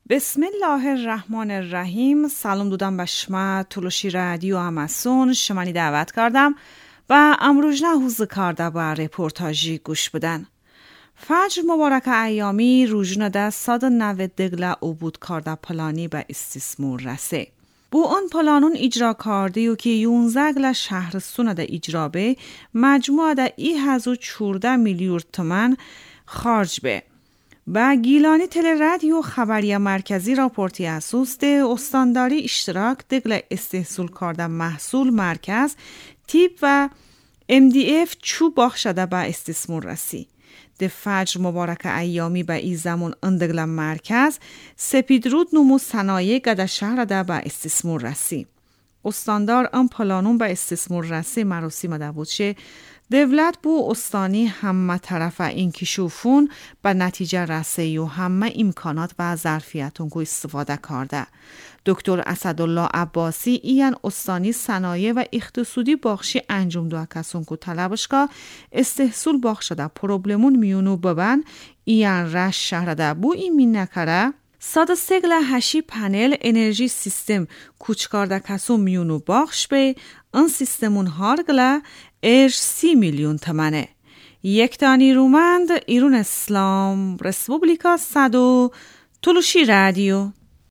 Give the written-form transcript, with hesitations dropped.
بسم الله الرحمن الرحیم. سلام دودم به شما تلوشی رادیو آماسون شمانی دعوت کردم و امروز حوز کرده با رپورتاجی گوش بدن. فجر مبارک ایامی روزنه ده 190 دگله عبود کرده پلانی به استثمار رسه. بو اون پلانون اجرا کرده و که 11 گله شهرستون ده اجرا به مجموعه ده 14 میلیون تومان خارج به. با گیلانی تل رادیو خبری مرکزی راپورتی اساس ده استانداری اشتراک دگل استحصول کرده محصول مرکز تیپ و MDF چو باخشده با استثمار رسی. ده فجر مبارک ایامی با ای زمان اندگل مرکز سپیدرود نمو صنایع گده شهر ده با استثمار رسی. استاندار ام پلانون با استثمار رسی مراسم ده بودشه دولت بو استانی همه طرف این کشوفون به نتیجه رسی و همه امکانات و ظرفیتون کو استفاده کرده. دکتر اسدالله عباسی این استانی صنایع و اقتصادی باخشی انجام دو کسون کو طلبش که استحصول باخش ده پروبلمون میونو ببن این رش شهر ده بو این مین نکره 103 گله هشی پنل انرژی سیستم کوچ کرده کسو میونو باخش به این سیستمون هار گله 30 میلیون تومنه. یک تانی رومند ایرون اسلام رسپوبلیکا 100 تلوشی رادیو.